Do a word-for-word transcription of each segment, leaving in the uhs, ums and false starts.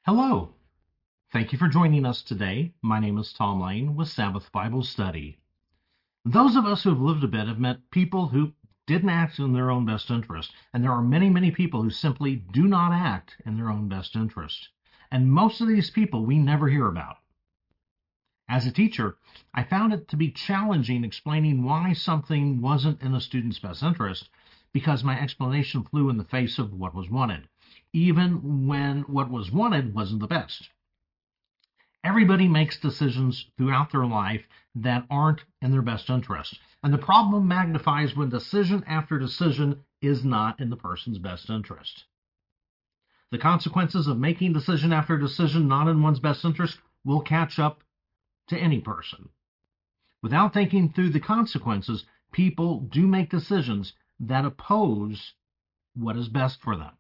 Hello. Thank you for joining us today. My name is Tom Lane with Sabbath Bible Study. Those of us who have lived a bit have met people who didn't act in their own best interest, and there are many, many people who simply do not act in their own best interest. And most of these people we never hear about. As a teacher, I found it to be challenging explaining why something wasn't in a student's best interest because my explanation flew in the face of what was wanted, even when what was wanted wasn't the best. Everybody makes decisions throughout their life that aren't in their best interest. And the problem magnifies when decision after decision is not in the person's best interest. The consequences of making decision after decision not in one's best interest will catch up to any person. Without thinking through the consequences, people do make decisions that oppose what is best for them.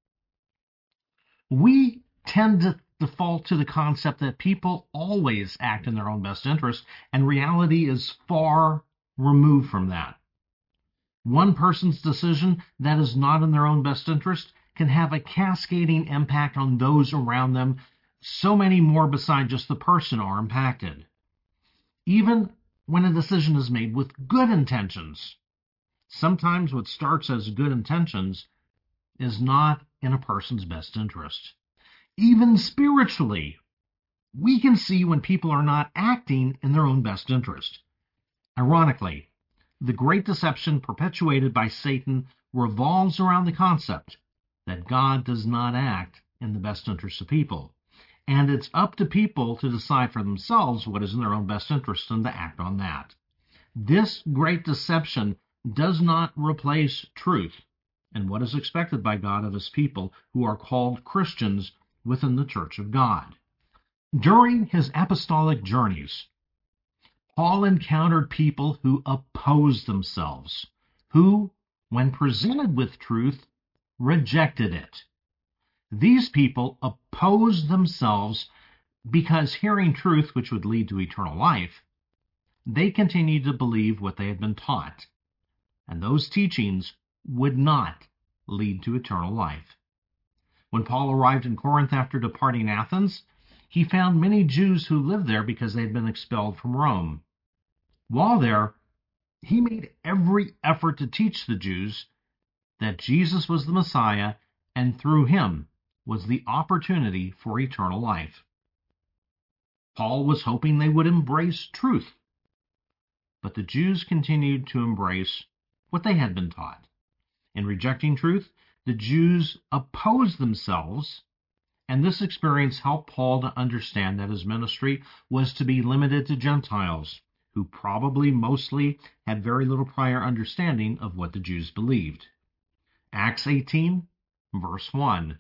We tend to default to the concept that people always act in their own best interest, and reality is far removed from that. One person's decision that is not in their own best interest can have a cascading impact on those around them. So many more beside just the person are impacted. Even when a decision is made with good intentions, sometimes what starts as good intentions is not in a person's best interest. Even spiritually, we can see when people are not acting in their own best interest. Ironically, the great deception perpetuated by Satan revolves around the concept that God does not act in the best interest of people, and it's up to people to decide for themselves what is in their own best interest and to act on that. This great deception does not replace truth and what is expected by God of his people who are called Christians within the Church of God. During his apostolic journeys, Paul encountered people who opposed themselves, who, when presented with truth, rejected it. These people opposed themselves because hearing truth, which would lead to eternal life, they continued to believe what they had been taught, and those teachings would not lead to eternal life. When Paul arrived in Corinth after departing Athens, he found many Jews who lived there because they had been expelled from Rome. While there, he made every effort to teach the Jews that Jesus was the Messiah, and through him was the opportunity for eternal life. Paul was hoping they would embrace truth, but the Jews continued to embrace what they had been taught. In rejecting truth, the Jews opposed themselves, and this experience helped Paul to understand that his ministry was to be limited to Gentiles, who probably mostly had very little prior understanding of what the Jews believed. Acts eighteen, verse one.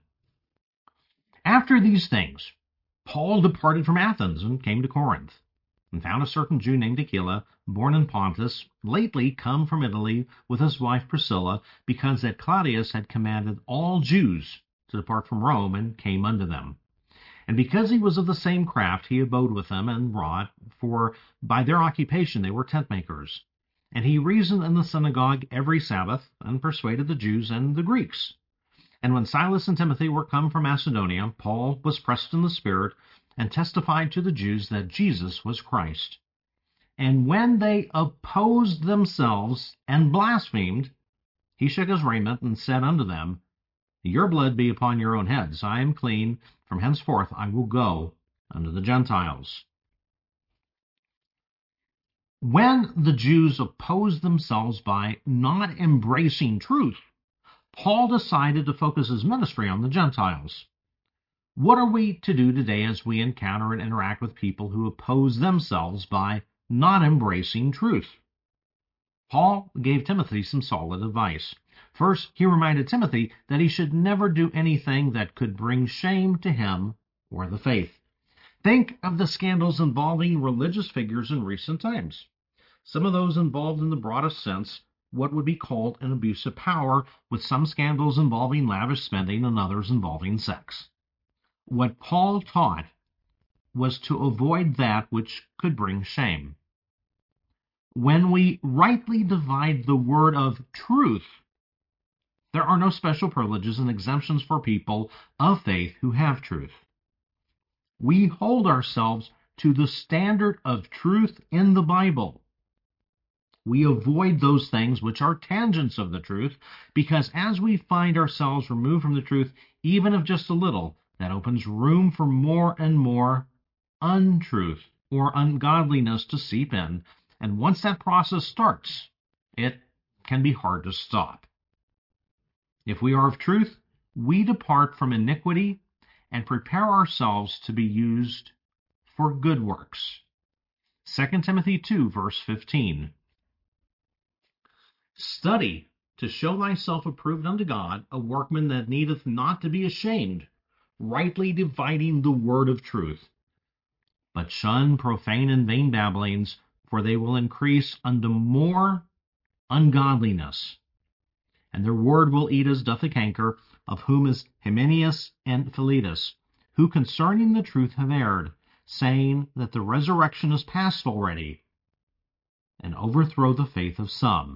After these things, Paul departed from Athens and came to Corinth, and found a certain Jew named Aquila, born in Pontus, lately come from Italy with his wife Priscilla, because that Claudius had commanded all Jews to depart from Rome, and came unto them. And because he was of the same craft, he abode with them and wrought, for by their occupation they were tent makers. And he reasoned in the synagogue every Sabbath, and persuaded the Jews and the Greeks. And when Silas and Timothy were come from Macedonia, Paul was pressed in the Spirit, and testified to the Jews that Jesus was Christ. And when they opposed themselves and blasphemed, he shook his raiment and said unto them, Your blood be upon your own heads. I am clean. From henceforth I will go unto the Gentiles. When the Jews opposed themselves by not embracing truth, Paul decided to focus his ministry on the Gentiles. What are we to do today as we encounter and interact with people who oppose themselves by not embracing truth? Paul gave Timothy some solid advice. First, he reminded Timothy that he should never do anything that could bring shame to him or the faith. Think of the scandals involving religious figures in recent times. Some of those involved in the broadest sense what would be called an abuse of power, with some scandals involving lavish spending and others involving sex. What Paul taught was to avoid that which could bring shame. When we rightly divide the word of truth, there are no special privileges and exemptions for people of faith who have truth. We hold ourselves to the standard of truth in the Bible. We avoid those things which are tangents of the truth, because as we find ourselves removed from the truth, even of just a little, that opens room for more and more untruth or ungodliness to seep in. And once that process starts, it can be hard to stop. If we are of truth, we depart from iniquity and prepare ourselves to be used for good works. Second Timothy two, verse fifteen. Study to show thyself approved unto God, a workman that needeth not to be ashamed, rightly dividing the word of truth. But shun profane and vain babblings, for they will increase unto more ungodliness. And their word will eat as doth a canker, of whom is Hymenaeus and Philetus, who concerning the truth have erred, saying that the resurrection is past already, and overthrow the faith of some.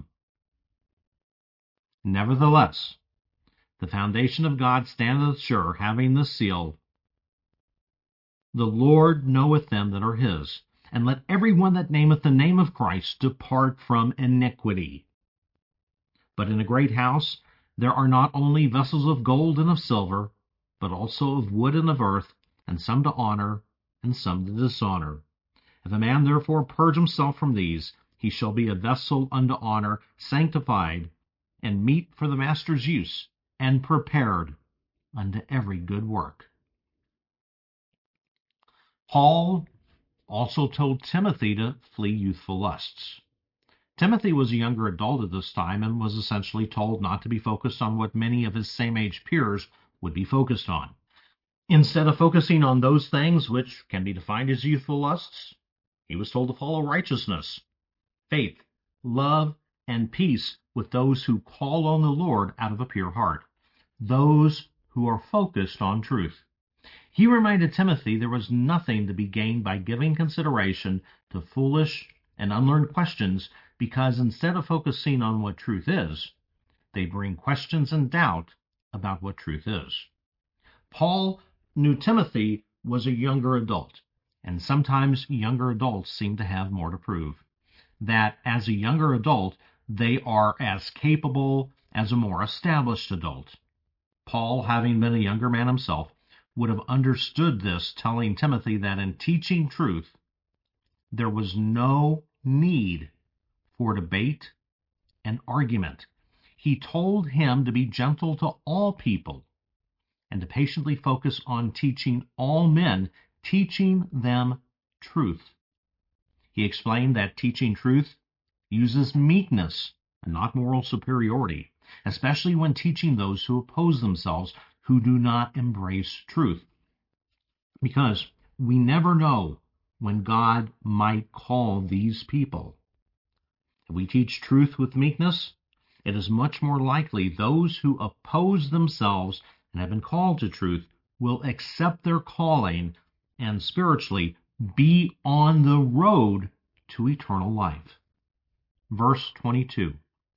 Nevertheless, the foundation of God standeth sure, having this seal, The Lord knoweth them that are his, and let every one that nameth the name of Christ depart from iniquity. But in a great house there are not only vessels of gold and of silver, but also of wood and of earth, and some to honor, and some to dishonor. If a man therefore purge himself from these, he shall be a vessel unto honor, sanctified, and meet for the master's use, and prepared unto every good work. Paul also told Timothy to flee youthful lusts. Timothy was a younger adult at this time and was essentially told not to be focused on what many of his same-age peers would be focused on. Instead of focusing on those things which can be defined as youthful lusts, he was told to follow righteousness, faith, love, and peace with those who call on the Lord out of a pure heart, those who are focused on truth. He reminded Timothy there was nothing to be gained by giving consideration to foolish and unlearned questions, because instead of focusing on what truth is, they bring questions and doubt about what truth is. Paul knew Timothy was a younger adult, and sometimes younger adults seem to have more to prove. That as a younger adult, they are as capable as a more established adult. Paul, having been a younger man himself, would have understood this, telling Timothy that in teaching truth, there was no need for debate and argument. He told him to be gentle to all people and to patiently focus on teaching all men, teaching them truth. He explained that teaching truth uses meekness and not moral superiority, especially when teaching those who oppose themselves, who do not embrace truth. Because we never know when God might call these people. If we teach truth with meekness, it is much more likely those who oppose themselves and have been called to truth will accept their calling and spiritually be on the road to eternal life. Verse twenty-two.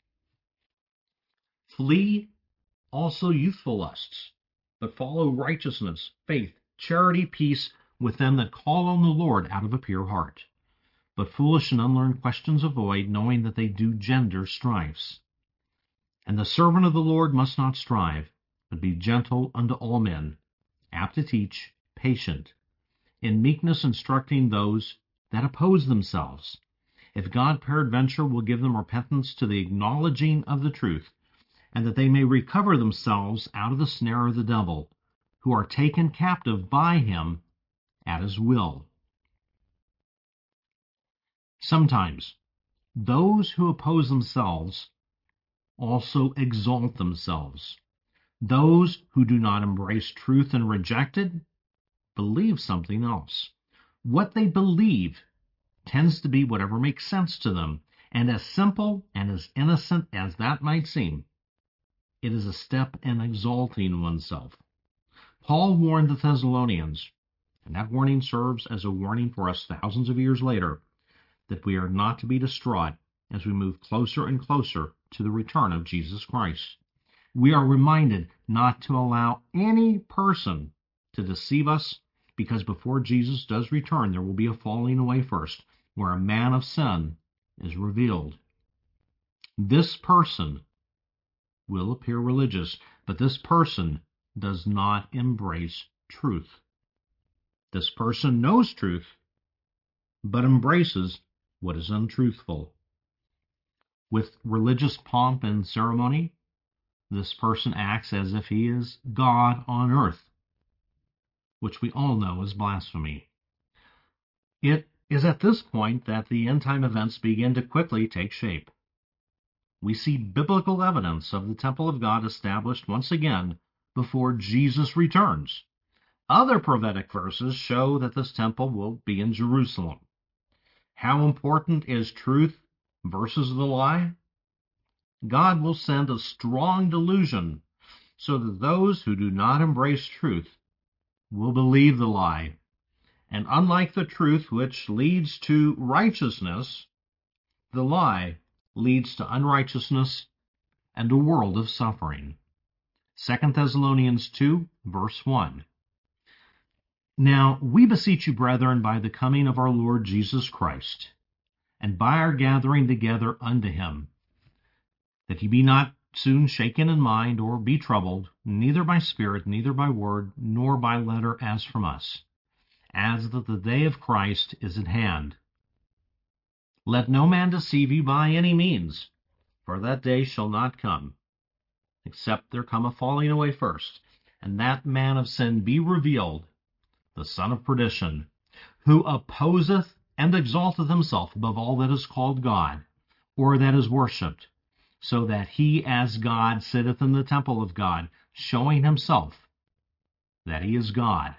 Flee also youthful lusts, but follow righteousness, faith, charity, peace with them that call on the Lord out of a pure heart. But foolish and unlearned questions avoid, knowing that they do gender strifes. And the servant of the Lord must not strive, but be gentle unto all men, apt to teach, patient, in meekness instructing those that oppose themselves, if God peradventure will give them repentance to the acknowledging of the truth, and that they may recover themselves out of the snare of the devil, who are taken captive by him at his will. Sometimes those who oppose themselves also exalt themselves. Those who do not embrace truth and reject it believe something else. What they believe tends to be whatever makes sense to them, and as simple and as innocent as that might seem, it is a step in exalting oneself. Paul warned the Thessalonians, and that warning serves as a warning for us thousands of years later, that we are not to be distraught as we move closer and closer to the return of Jesus Christ. We are reminded not to allow any person to deceive us, because before Jesus does return, there will be a falling away first, where a man of sin is revealed. This person will appear religious, but this person does not embrace truth. This person knows truth, but embraces what is untruthful. With religious pomp and ceremony, this person acts as if he is God on earth, which we all know is blasphemy. It is at this point that the end-time events begin to quickly take shape. We see biblical evidence of the temple of God established once again before Jesus returns. Other prophetic verses show that this temple will be in Jerusalem. How important is truth versus the lie? God will send a strong delusion so that those who do not embrace truth will believe the lie. And unlike the truth, which leads to righteousness, the lie leads to unrighteousness and a world of suffering. Second Thessalonians two, verse one. Now we beseech you, brethren, by the coming of our Lord Jesus Christ, and by our gathering together unto him, that ye be not soon shaken in mind, or be troubled, neither by spirit, neither by word, nor by letter as from us, as that the day of Christ is at hand. Let no man deceive you by any means, for that day shall not come, except there come a falling away first, and that man of sin be revealed, the son of perdition, who opposeth and exalteth himself above all that is called God, or that is worshipped, so that he as God sitteth in the temple of God, showing himself that he is God.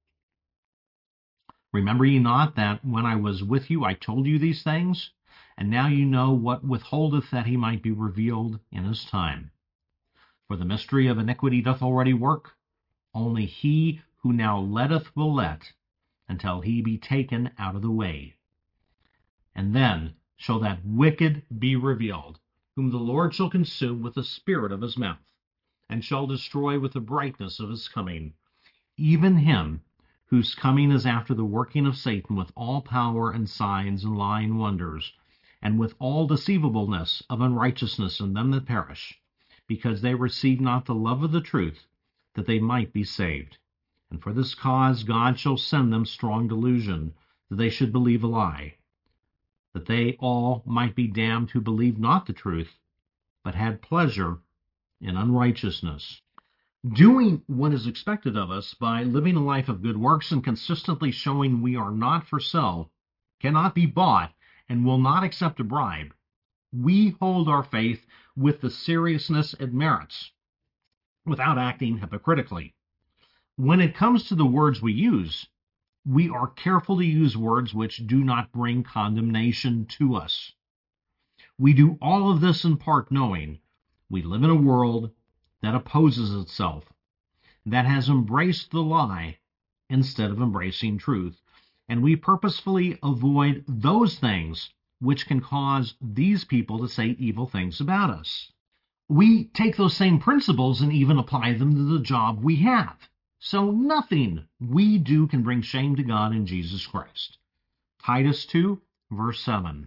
Remember ye not that when I was with you I told you these things? And now you know what withholdeth that he might be revealed in his time. For the mystery of iniquity doth already work. Only he who now letteth will let, until he be taken out of the way. And then shall that wicked be revealed, whom the Lord shall consume with the spirit of his mouth, and shall destroy with the brightness of his coming, even him whose coming is after the working of Satan with all power and signs and lying wonders, and with all deceivableness of unrighteousness in them that perish, because they receive not the love of the truth, that they might be saved. And for this cause God shall send them strong delusion, that they should believe a lie, that they all might be damned who believed not the truth, but had pleasure in unrighteousness. Doing what is expected of us by living a life of good works and consistently showing we are not for sale, cannot be bought, and will not accept a bribe. We hold our faith with the seriousness it merits, without acting hypocritically. When it comes to the words we use, we are careful to use words which do not bring condemnation to us. We do all of this in part knowing we live in a world that opposes itself, that has embraced the lie instead of embracing truth, and we purposefully avoid those things which can cause these people to say evil things about us. We take those same principles and even apply them to the job we have. So nothing we do can bring shame to God in Jesus Christ. Titus two, verse seven.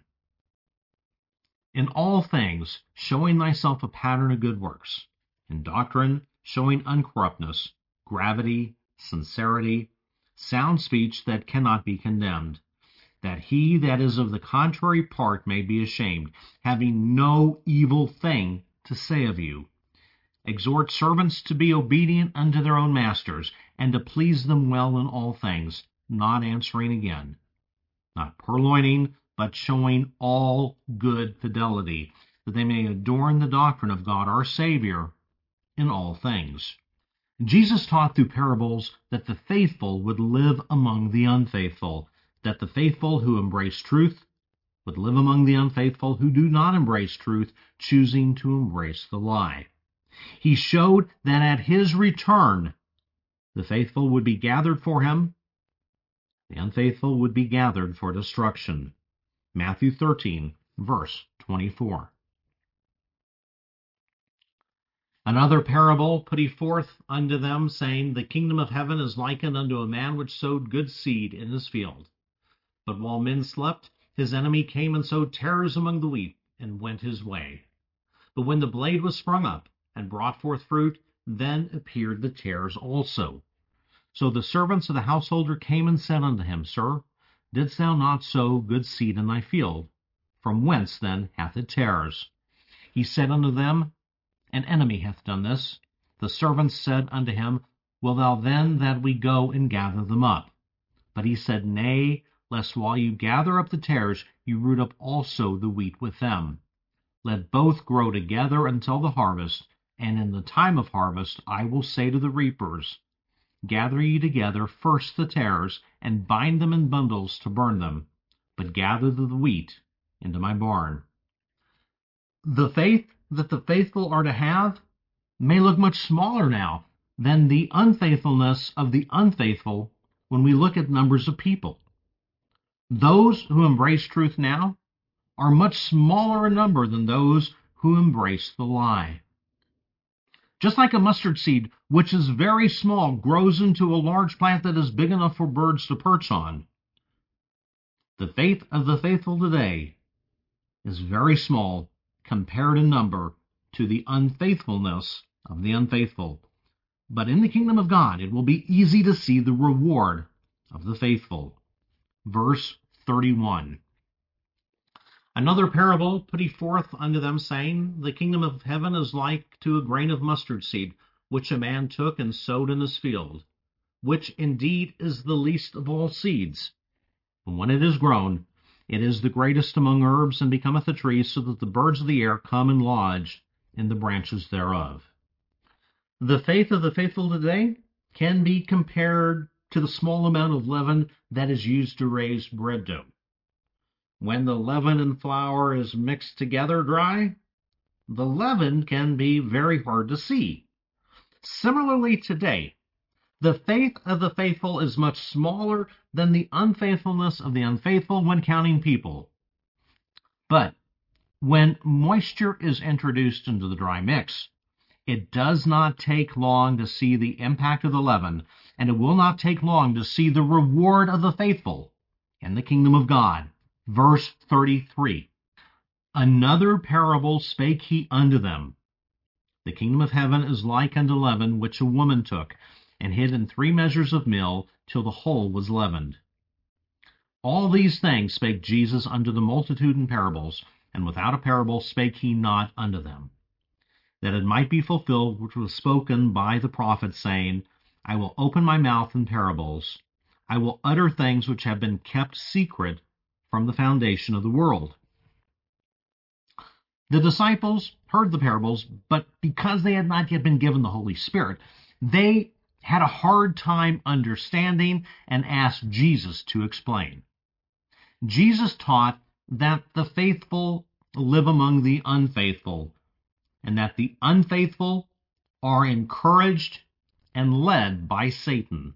In all things, showing thyself a pattern of good works. In doctrine, showing uncorruptness, gravity, sincerity, sound speech that cannot be condemned, that he that is of the contrary part may be ashamed, having no evil thing to say of you. Exhort servants to be obedient unto their own masters, and to please them well in all things, not answering again, not purloining, but showing all good fidelity, that they may adorn the doctrine of God our Savior in all things. Jesus taught through parables that the faithful would live among the unfaithful, that the faithful who embrace truth would live among the unfaithful who do not embrace truth, choosing to embrace the lie. He showed that at his return, the faithful would be gathered for him, the unfaithful would be gathered for destruction. Matthew thirteen, verse twenty-four. Another parable put he forth unto them, saying, The kingdom of heaven is likened unto a man which sowed good seed in his field. But while men slept, his enemy came and sowed tares among the wheat, and went his way. But when the blade was sprung up, and brought forth fruit, then appeared the tares also. So the servants of the householder came and said unto him, Sir, didst thou not sow good seed in thy field? From whence then hath it tares? He said unto them, An enemy hath done this. The servants said unto him, Will thou then that we go and gather them up? But he said, Nay, lest while you gather up the tares, you root up also the wheat with them. Let both grow together until the harvest, and in the time of harvest I will say to the reapers, Gather ye together first the tares, and bind them in bundles to burn them, but gather the wheat into my barn. The faith that the faithful are to have may look much smaller now than the unfaithfulness of the unfaithful when we look at numbers of people. Those who embrace truth now are much smaller in number than those who embrace the lie. Just like a mustard seed, which is very small, grows into a large plant that is big enough for birds to perch on, the faith of the faithful today is very small compared in number to the unfaithfulness of the unfaithful. But in the kingdom of God, it will be easy to see the reward of the faithful. Verse thirty-one. Another parable put he forth unto them, saying, The kingdom of heaven is like to a grain of mustard seed, which a man took and sowed in his field, which indeed is the least of all seeds. And when it is grown, it is the greatest among herbs, and becometh a tree, so that the birds of the air come and lodge in the branches thereof. The faith of the faithful today can be compared to the small amount of leaven that is used to raise bread dough. When the leaven and flour is mixed together dry, the leaven can be very hard to see. Similarly today, the faith of the faithful is much smaller than the unfaithfulness of the unfaithful when counting people. But when moisture is introduced into the dry mix, it does not take long to see the impact of the leaven, and it will not take long to see the reward of the faithful in the kingdom of God. Verse thirty-three. Another parable spake he unto them. The kingdom of heaven is like unto leaven, which a woman took, and hid in three measures of meal, till the whole was leavened. All these things spake Jesus unto the multitude in parables, and without a parable spake he not unto them, that it might be fulfilled which was spoken by the prophet, saying, I will open my mouth in parables, I will utter things which have been kept secret from the foundation of the world. The disciples heard the parables, but because they had not yet been given the Holy Spirit, they had a hard time understanding and asked Jesus to explain. Jesus taught that the faithful live among the unfaithful, and that the unfaithful are encouraged and led by Satan.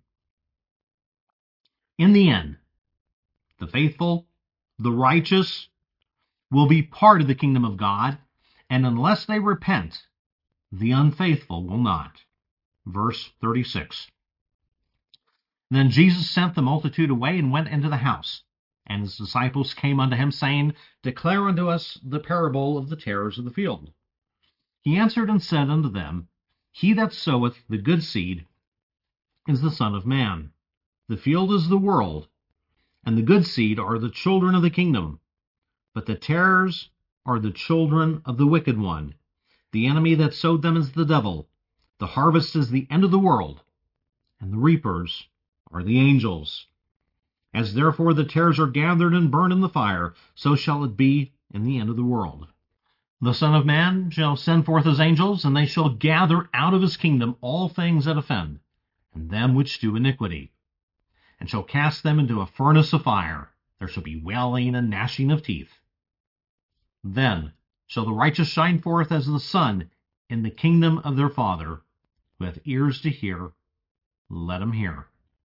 In the end, the faithful, the righteous, will be part of the kingdom of God, and unless they repent, the unfaithful will not. Verse thirty-six. Then Jesus sent the multitude away and went into the house. And his disciples came unto him, saying, Declare unto us the parable of the tares of the field. He answered and said unto them, He that soweth the good seed is the Son of Man. The field is the world, and the good seed are the children of the kingdom. But the tares are the children of the wicked one. The enemy that sowed them is the devil. The harvest is the end of the world, and the reapers are the angels. As therefore the tares are gathered and burned in the fire, so shall it be in the end of the world. The Son of Man shall send forth his angels, and they shall gather out of his kingdom all things that offend, and them which do iniquity, and shall cast them into a furnace of fire. There shall be wailing and gnashing of teeth. Then shall the righteous shine forth as the sun in the kingdom of their Father. Who hath ears to hear, let him hear.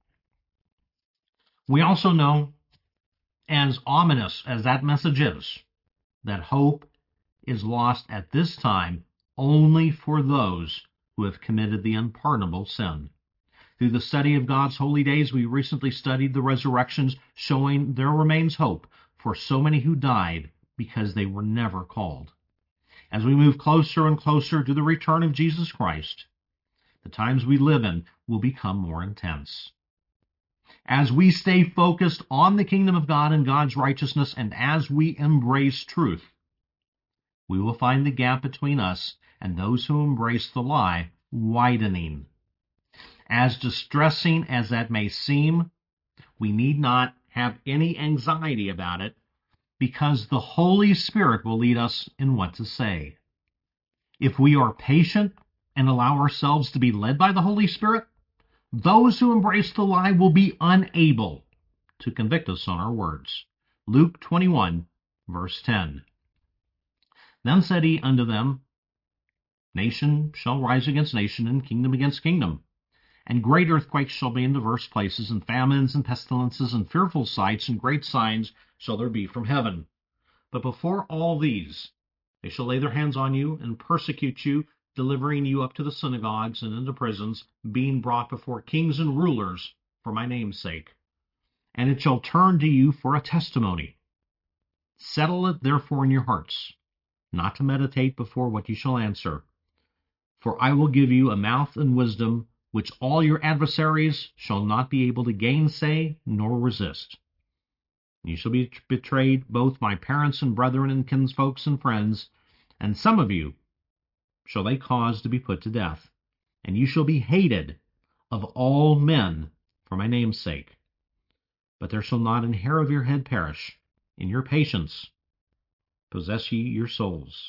We also know, as ominous as that message is, that hope is lost at this time only for those who have committed the unpardonable sin. Through the study of God's holy days, we recently studied the resurrections, showing there remains hope for so many who died because they were never called. As we move closer and closer to the return of Jesus Christ, the times we live in will become more intense. As we stay focused on the kingdom of God and God's righteousness, and as we embrace truth, we will find the gap between us and those who embrace the lie widening. As distressing as that may seem, we need not have any anxiety about it, because the Holy Spirit will lead us in what to say. If we are patient and allow ourselves to be led by the Holy Spirit, those who embrace the lie will be unable to convict us on our words. Luke twenty-one, verse ten. Then said he unto them, Nation shall rise against nation, and kingdom against kingdom. And great earthquakes shall be in divers places, and famines, and pestilences, and fearful sights, and great signs shall there be from heaven. But before all these, they shall lay their hands on you, and persecute you, delivering you up to the synagogues and into prisons, being brought before kings and rulers for my name's sake. And it shall turn to you for a testimony. Settle it therefore in your hearts, not to meditate before what you shall answer. For I will give you a mouth and wisdom, which all your adversaries shall not be able to gainsay nor resist. You shall be betrayed both by parents and brethren and kinsfolks and friends, and some of you shall they cause to be put to death, and you shall be hated of all men for my name's sake. But there shall not an hair of your head perish. In your patience possess ye your souls.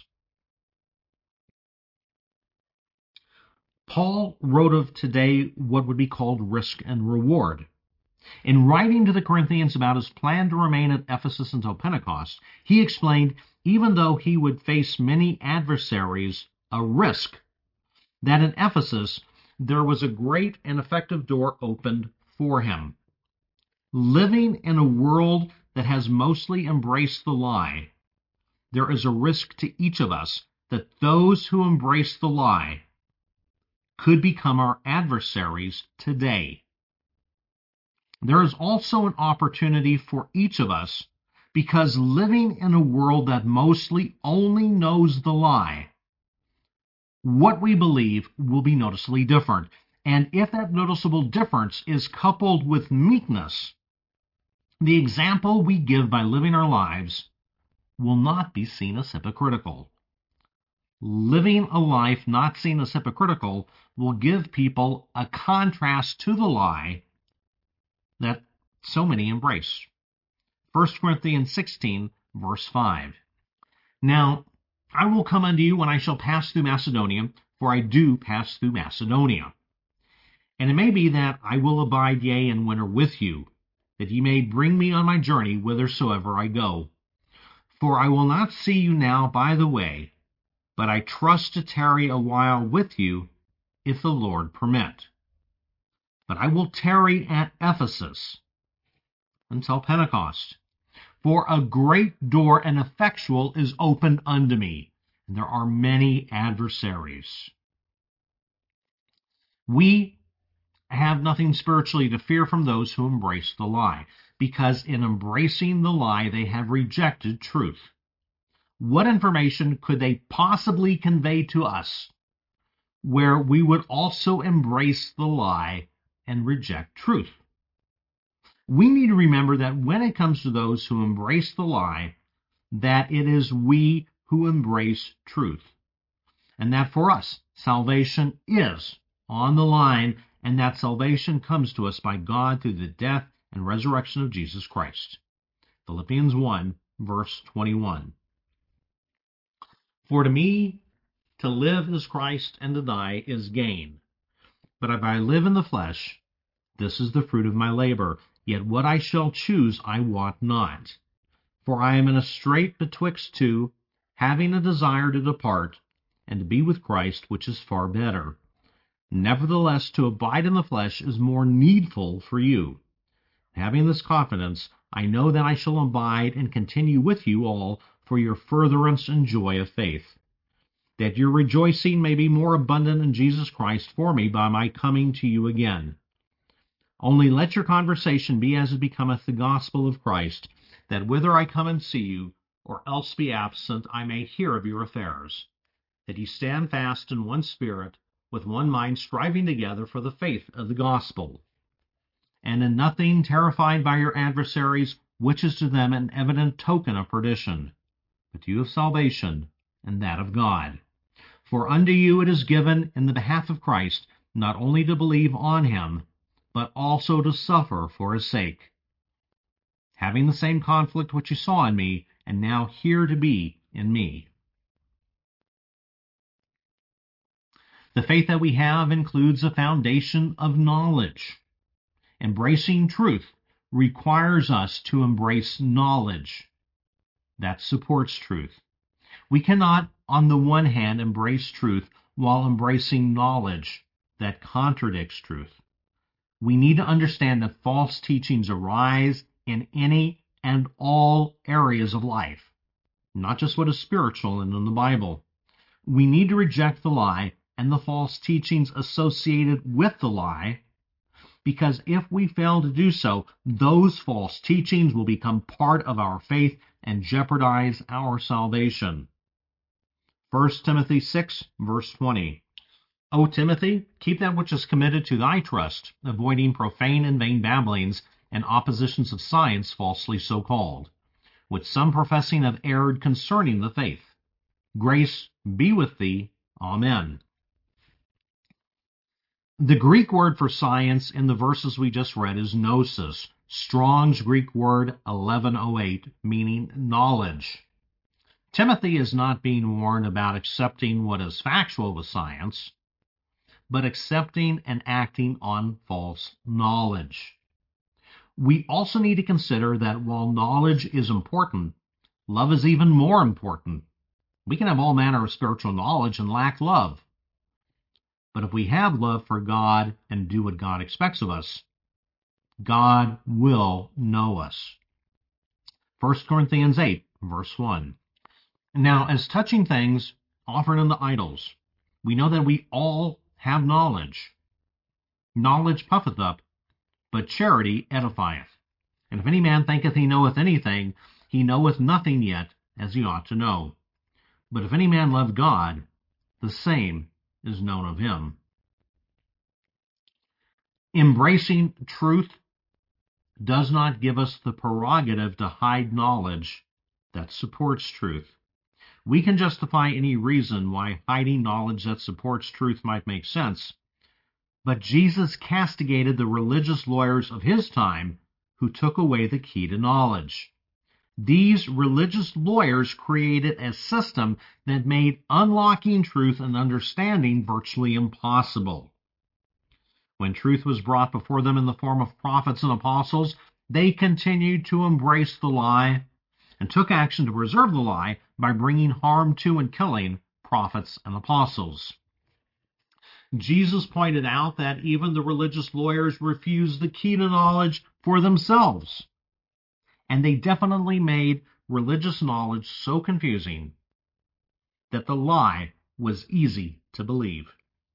Paul wrote of today what would be called risk and reward. In writing to the Corinthians about his plan to remain at Ephesus until Pentecost, he explained, even though he would face many adversaries, a risk, that in Ephesus there was a great and effective door opened for him. Living in a world that has mostly embraced the lie, there is a risk to each of us that those who embrace the lie could become our adversaries today. There is also an opportunity for each of us, because living in a world that mostly only knows the lie, what we believe will be noticeably different. And if that noticeable difference is coupled with meekness, the example we give by living our lives will not be seen as hypocritical. Living a life not seen as hypocritical will give people a contrast to the lie that so many embrace. First Corinthians sixteen, verse five. Now, I will come unto you when I shall pass through Macedonia, for I do pass through Macedonia. And it may be that I will abide yea and winter with you, that ye may bring me on my journey whithersoever I go. For I will not see you now by the way, but I trust to tarry a while with you, if the Lord permit. But I will tarry at Ephesus until Pentecost. For a great door and effectual is opened unto me, and there are many adversaries. We have nothing spiritually to fear from those who embrace the lie, because in embracing the lie they have rejected truth. What information could they possibly convey to us where we would also embrace the lie and reject truth? We need to remember that when it comes to those who embrace the lie, that it is we who embrace truth. And that for us, salvation is on the line, and that salvation comes to us by God through the death and resurrection of Jesus Christ. Philippians one, verse twenty-one. For to me, to live is Christ, and to die is gain. But if I live in the flesh, this is the fruit of my labor. Yet what I shall choose I wot not. For I am in a strait betwixt two, having a desire to depart, and to be with Christ, which is far better. Nevertheless, to abide in the flesh is more needful for you. Having this confidence, I know that I shall abide and continue with you all for your furtherance and joy of faith, that your rejoicing may be more abundant in Jesus Christ for me by my coming to you again. Only let your conversation be as it becometh the gospel of Christ, that whither I come and see you, or else be absent, I may hear of your affairs, that ye stand fast in one spirit, with one mind, striving together for the faith of the gospel, and in nothing terrified by your adversaries, which is to them an evident token of perdition, but to you of salvation, and that of God. For unto you it is given in the behalf of Christ, not only to believe on him, but also to suffer for his sake, having the same conflict which you saw in me, and now hear to be in me. The faith that we have includes a foundation of knowledge. Embracing truth requires us to embrace knowledge that supports truth. We cannot, on the one hand, embrace truth while embracing knowledge that contradicts truth. We need to understand that false teachings arise in any and all areas of life, not just what is spiritual and in the Bible. We need to reject the lie and the false teachings associated with the lie, because if we fail to do so, those false teachings will become part of our faith and jeopardize our salvation. First Timothy six, verse twenty. O Timothy, keep that which is committed to thy trust, avoiding profane and vain babblings and oppositions of science falsely so called, which some professing have erred concerning the faith. Grace be with thee. Amen. The Greek word for science in the verses we just read is gnosis, Strong's Greek word eleven oh eight, meaning knowledge. Timothy is not being warned about accepting what is factual with science, but accepting and acting on false knowledge. We also need to consider that while knowledge is important, love is even more important. We can have all manner of spiritual knowledge and lack love. But if we have love for God and do what God expects of us, God will know us. First Corinthians eight, verse one. Now, as touching things offered unto idols, we know that we all have knowledge. Knowledge puffeth up, but charity edifieth. And if any man thinketh he knoweth anything, he knoweth nothing yet, as he ought to know. But if any man love God, the same is known of him. Embracing truth does not give us the prerogative to hide knowledge that supports truth. We can justify any reason why hiding knowledge that supports truth might make sense, but Jesus castigated the religious lawyers of his time who took away the key to knowledge. These religious lawyers created a system that made unlocking truth and understanding virtually impossible. When truth was brought before them in the form of prophets and apostles, they continued to embrace the lie and took action to preserve the lie by bringing harm to and killing prophets and apostles. Jesus pointed out that even the religious lawyers refused the key to knowledge for themselves. And they definitely made religious knowledge so confusing that the lie was easy to believe.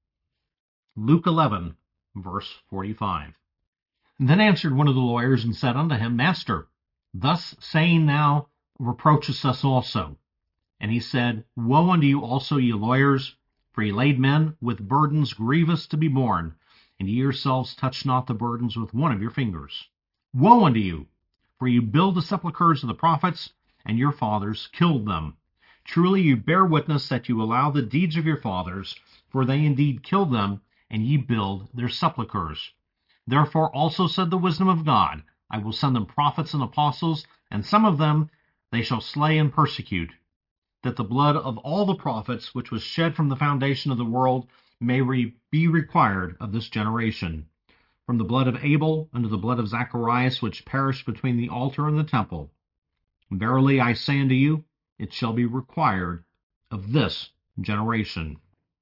Luke eleven, verse forty-five. Then answered one of the lawyers and said unto him, Master, thus saying thou reproachest us also. And he said, Woe unto you also, ye lawyers, for ye laid men with burdens grievous to be borne, and ye yourselves touch not the burdens with one of your fingers. Woe unto you! For you build the sepulchres of the prophets, and your fathers killed them. Truly you bear witness that you allow the deeds of your fathers, for they indeed killed them, and ye build their sepulchres. Therefore also said the wisdom of God, I will send them prophets and apostles, and some of them they shall slay and persecute, that the blood of all the prophets which was shed from the foundation of the world may re- be required of this generation. From the blood of Abel unto the blood of Zacharias, which perished between the altar and the temple. Verily I say unto you, it shall be required of this generation.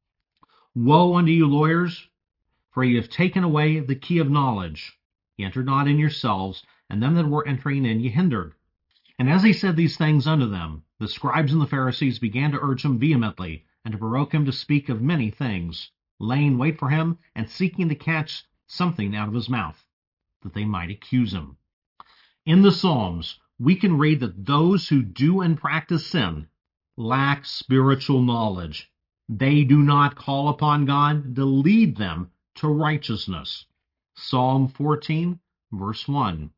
Woe unto you, lawyers, for ye have taken away the key of knowledge. Ye entered not in yourselves, and them that were entering in ye hindered. And as he said these things unto them, the scribes and the Pharisees began to urge him vehemently, and to provoke him to speak of many things, laying wait for him and seeking to catch something out of his mouth, that they might accuse him. In the Psalms, we can read that those who do and practice sin lack spiritual knowledge. They do not call upon God to lead them to righteousness. Psalm fourteen, verse one.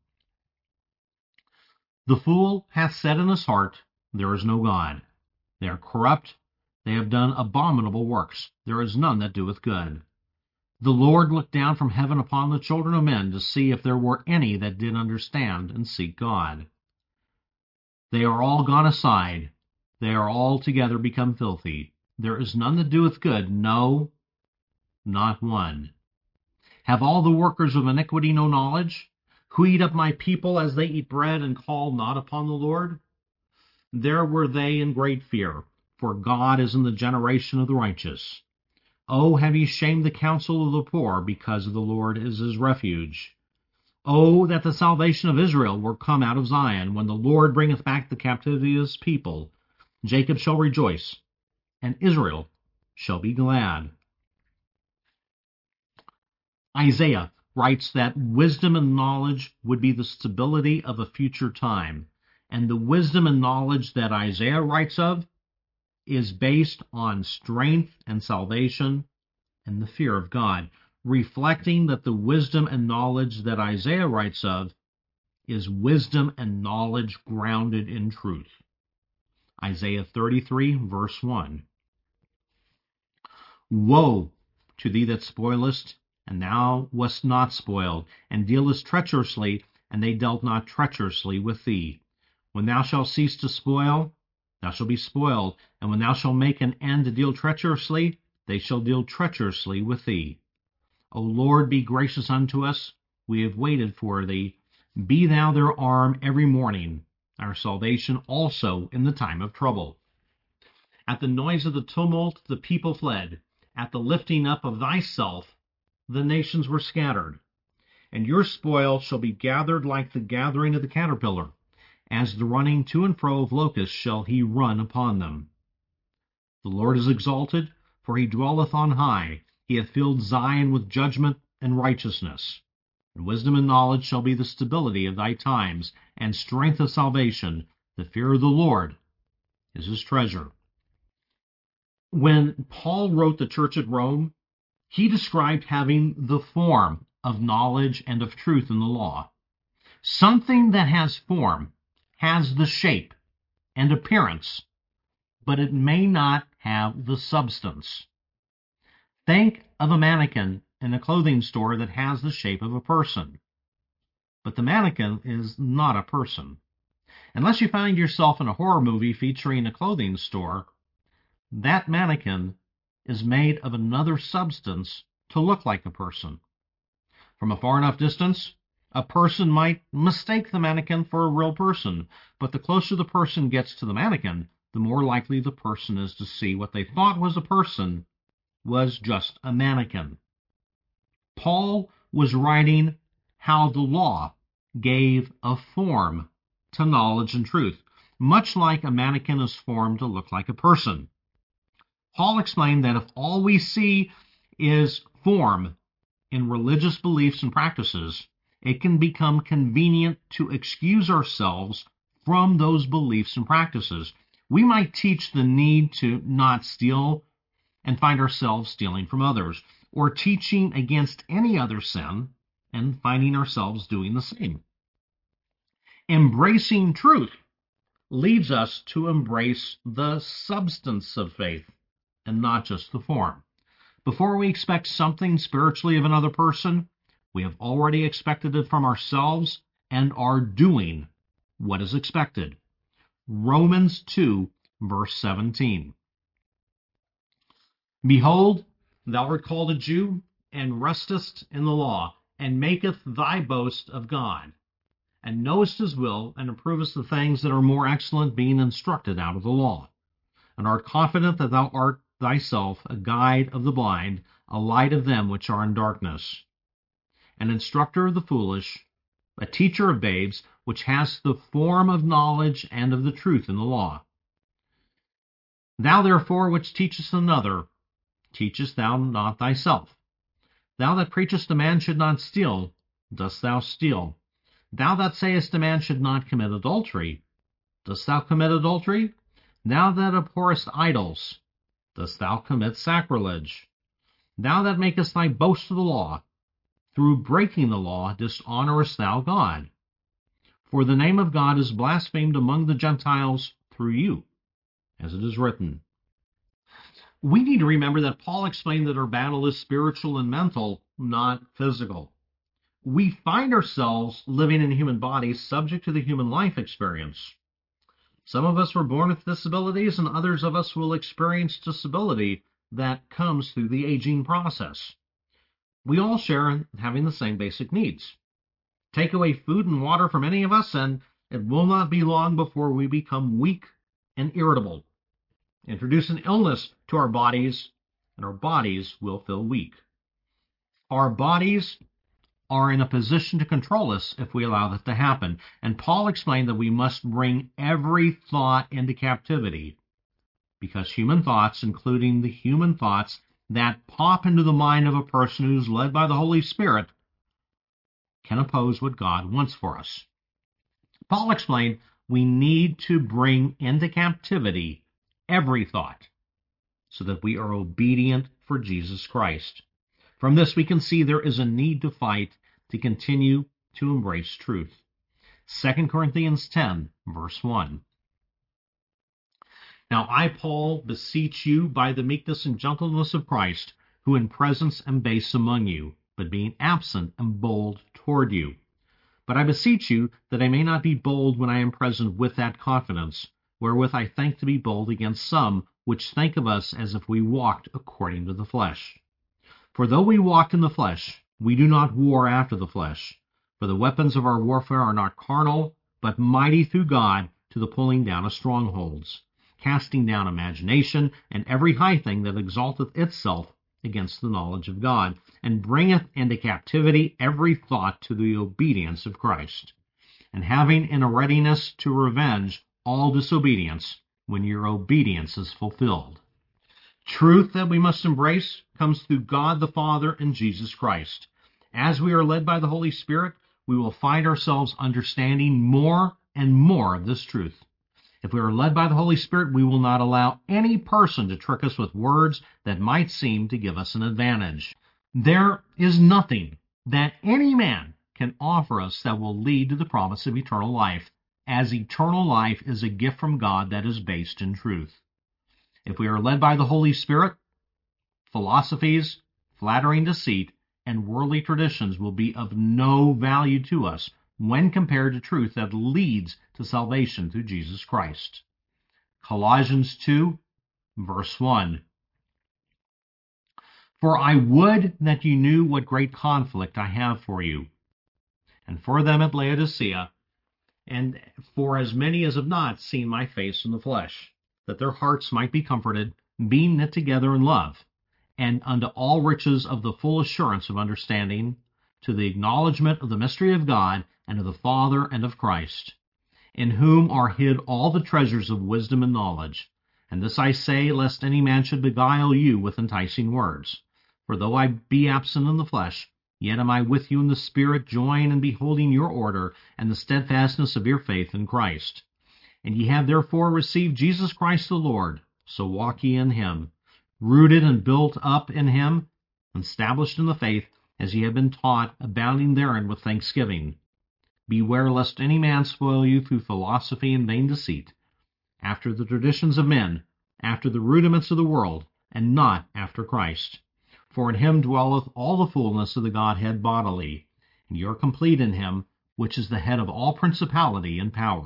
The fool hath said in his heart, There is no God. They are corrupt, they have done abominable works. There is none that doeth good. The Lord looked down from heaven upon the children of men to see if there were any that did understand and seek God. They are all gone aside. They are altogether become filthy. There is none that doeth good, no, not one. Have all the workers of iniquity no knowledge, who eat up my people as they eat bread and call not upon the Lord? There were they in great fear, for God is in the generation of the righteous. Oh, have ye shamed the counsel of the poor, because the Lord is his refuge? Oh, that the salvation of Israel were come out of Zion, when the Lord bringeth back the captivity of his people. Jacob shall rejoice, and Israel shall be glad. Isaiah writes that wisdom and knowledge would be the stability of a future time, and the wisdom and knowledge that Isaiah writes of is based on strength and salvation and the fear of God, reflecting that the wisdom and knowledge that Isaiah writes of is wisdom and knowledge grounded in truth. Isaiah thirty-three, verse one. Woe to thee that spoilest, and thou wast not spoiled, and dealest treacherously, and they dealt not treacherously with thee. When thou shalt cease to spoil, thou shalt be spoiled, and when thou shalt make an end to deal treacherously, they shall deal treacherously with thee. O Lord, be gracious unto us. We have waited for thee. Be thou their arm every morning, our salvation also in the time of trouble. At the noise of the tumult the people fled. At the lifting up of thyself the nations were scattered. And your spoil shall be gathered like the gathering of the caterpillar. As the running to and fro of locusts shall he run upon them. The Lord is exalted, for he dwelleth on high. He hath filled Zion with judgment and righteousness. And wisdom and knowledge shall be the stability of thy times, and strength of salvation. The fear of the Lord is his treasure. When Paul wrote the church at Rome, he described having the form of knowledge and of truth in the law. Something that has form has the shape and appearance, but it may not have the substance. Think of a mannequin in a clothing store that has the shape of a person, but the mannequin is not a person. Unless you find yourself in a horror movie featuring a clothing store, that mannequin is made of another substance to look like a person. From a far enough distance, a person might mistake the mannequin for a real person, but the closer the person gets to the mannequin, the more likely the person is to see what they thought was a person was just a mannequin. Paul was writing how the law gave a form to knowledge and truth, much like a mannequin is formed to look like a person. Paul explained that if all we see is form in religious beliefs and practices, it can become convenient to excuse ourselves from those beliefs and practices. We might teach the need to not steal and find ourselves stealing from others, or teaching against any other sin and finding ourselves doing the same. Embracing truth leads us to embrace the substance of faith and not just the form. Before we expect something spiritually of another person, we have already expected it from ourselves and are doing what is expected. Romans two, verse seventeen. Behold, thou art called a Jew, and restest in the law, and maketh thy boast of God, and knowest his will, and approvest the things that are more excellent, being instructed out of the law, and art confident that thou art thyself a guide of the blind, a light of them which are in darkness, an instructor of the foolish, a teacher of babes, which has the form of knowledge and of the truth in the law. Thou therefore which teachest another, teachest thou not thyself? Thou that preachest a man should not steal, dost thou steal? Thou that sayest a man should not commit adultery, dost thou commit adultery? Thou that abhorrest idols, dost thou commit sacrilege? Thou that makest thy boast of the law, through breaking the law dishonorest thou God. For the name of God is blasphemed among the Gentiles through you, as it is written. We need to remember that Paul explained that our battle is spiritual and mental, not physical. We find ourselves living in human bodies subject to the human life experience. Some of us were born with disabilities, and others of us will experience disability that comes through the aging process. We all share in having the same basic needs. Take away food and water from any of us, and it will not be long before we become weak and irritable. Introduce an illness to our bodies, and our bodies will feel weak. Our bodies are in a position to control us if we allow that to happen. And Paul explained that we must bring every thought into captivity, because human thoughts, including the human thoughts that pop into the mind of a person who's led by the Holy Spirit, can oppose what God wants for us. Paul explained we need to bring into captivity every thought so that we are obedient for Jesus Christ. From this we can see there is a need to fight to continue to embrace truth. Second Corinthians ten, verse one. Now I, Paul, beseech you by the meekness and gentleness of Christ, who in presence am base among you, but being absent am bold toward you. But I beseech you that I may not be bold when I am present with that confidence, wherewith I think to be bold against some which think of us as if we walked according to the flesh. For though we walk in the flesh, we do not war after the flesh. For the weapons of our warfare are not carnal, but mighty through God to the pulling down of strongholds, casting down imagination and every high thing that exalteth itself against the knowledge of God, and bringeth into captivity every thought to the obedience of Christ, and having in a readiness to revenge all disobedience when your obedience is fulfilled. Truth that we must embrace comes through God the Father and Jesus Christ. As we are led by the Holy Spirit, we will find ourselves understanding more and more of this truth. If we are led by the Holy Spirit, we will not allow any person to trick us with words that might seem to give us an advantage. There is nothing that any man can offer us that will lead to the promise of eternal life, as eternal life is a gift from God that is based in truth. If we are led by the Holy Spirit, philosophies, flattering deceit, and worldly traditions will be of no value to us when compared to truth that leads to salvation through Jesus Christ. Colossians two, verse one. For I would that you knew what great conflict I have for you, and for them at Laodicea, and for as many as have not seen my face in the flesh, that their hearts might be comforted, being knit together in love, and unto all riches of the full assurance of understanding, to the acknowledgement of the mystery of God, and of the Father and of Christ, in whom are hid all the treasures of wisdom and knowledge. And this I say, lest any man should beguile you with enticing words. For though I be absent in the flesh, yet am I with you in the Spirit, joying and beholding your order, and the steadfastness of your faith in Christ. And ye have therefore received Jesus Christ the Lord, so walk ye in him, rooted and built up in him, established in the faith, as ye have been taught, abounding therein with thanksgiving. Beware lest any man spoil you through philosophy and vain deceit, after the traditions of men, after the rudiments of the world, and not after Christ. For in him dwelleth all the fullness of the Godhead bodily, and ye are complete in him, which is the head of all principality and power.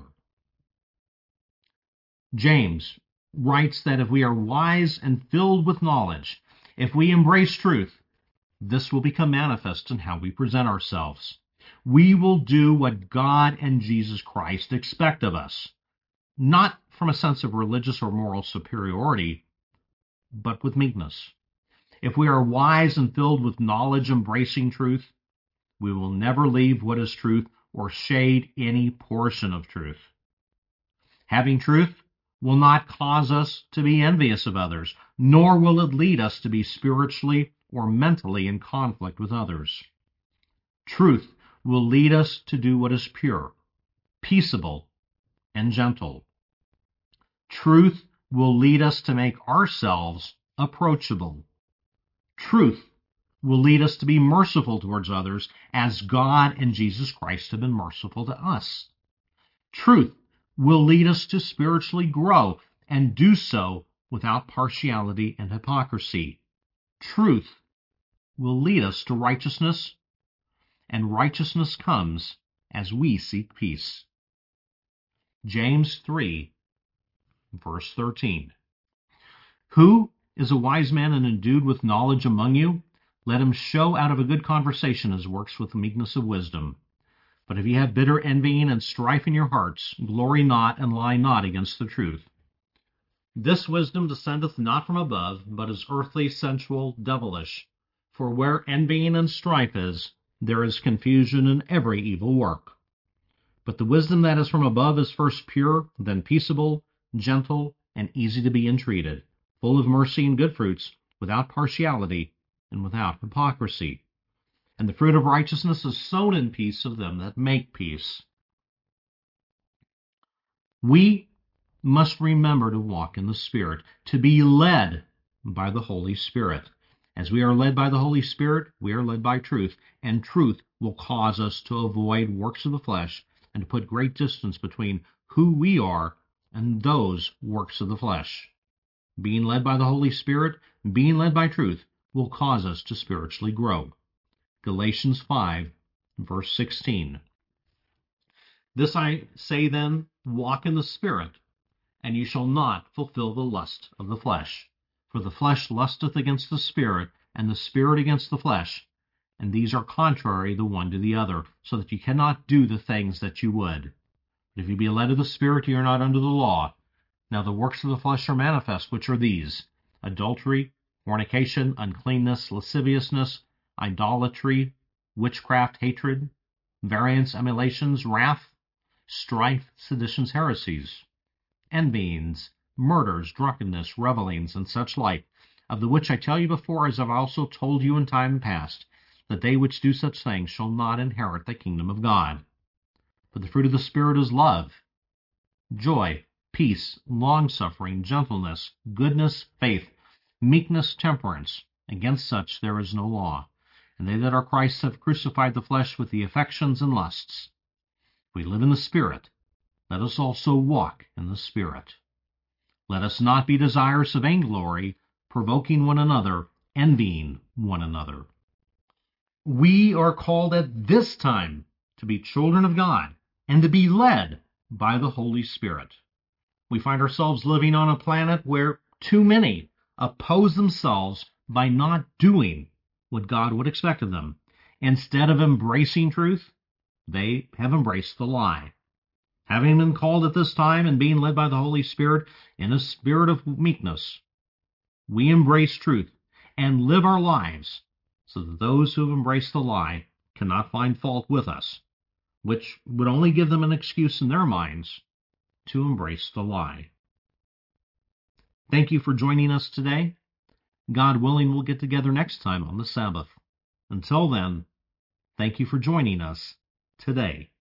James writes that if we are wise and filled with knowledge, if we embrace truth, this will become manifest in how we present ourselves. We will do what God and Jesus Christ expect of us, not from a sense of religious or moral superiority, but with meekness. If we are wise and filled with knowledge embracing truth, we will never leave what is truth or shade any portion of truth. Having truth will not cause us to be envious of others, nor will it lead us to be spiritually or mentally in conflict with others. Truth will lead us to do what is pure, peaceable, and gentle. Truth will lead us to make ourselves approachable. Truth will lead us to be merciful towards others as God and Jesus Christ have been merciful to us. Truth will lead us to spiritually grow and do so without partiality and hypocrisy. Truth will lead us to righteousness, and righteousness comes as we seek peace. James three, verse thirteen. Who is a wise man and endued with knowledge among you? Let him show out of a good conversation his works with meekness of wisdom. But if ye have bitter envying and strife in your hearts, glory not and lie not against the truth. This wisdom descendeth not from above, but is earthly, sensual, devilish. For where envying and strife is, there is confusion in every evil work. But the wisdom that is from above is first pure, then peaceable, gentle, and easy to be entreated, full of mercy and good fruits, without partiality and without hypocrisy. And the fruit of righteousness is sown in peace of them that make peace. We must remember to walk in the Spirit, to be led by the Holy Spirit. As we are led by the Holy Spirit, we are led by truth, and truth will cause us to avoid works of the flesh and to put great distance between who we are and those works of the flesh. Being led by the Holy Spirit, being led by truth, will cause us to spiritually grow. Galatians five, verse sixteen. This I say then, walk in the Spirit, and you shall not fulfill the lust of the flesh. For the flesh lusteth against the Spirit, and the Spirit against the flesh, and these are contrary the one to the other, so that you cannot do the things that you would. But if you be led of the Spirit, you are not under the law. Now the works of the flesh are manifest, which are these: adultery, fornication, uncleanness, lasciviousness, idolatry, witchcraft, hatred, variance, emulations, wrath, strife, seditions, heresies, envyings, murders, drunkenness, revellings, and such like, of the which I tell you before, as I have also told you in time past, that they which do such things shall not inherit the kingdom of God. But the fruit of the Spirit is love, joy, peace, long-suffering, gentleness, goodness, faith, meekness, temperance. Against such there is no law. And they that are Christ's have crucified the flesh with the affections and lusts. If we live in the Spirit, let us also walk in the Spirit. Let us not be desirous of vainglory, provoking one another, envying one another. We are called at this time to be children of God and to be led by the Holy Spirit. We find ourselves living on a planet where too many oppose themselves by not doing what God would expect of them. Instead of embracing truth, they have embraced the lie. Having been called at this time and being led by the Holy Spirit in a spirit of meekness, we embrace truth and live our lives so that those who have embraced the lie cannot find fault with us, which would only give them an excuse in their minds to embrace the lie. Thank you for joining us today. God willing, we'll get together next time on the Sabbath. Until then, thank you for joining us today.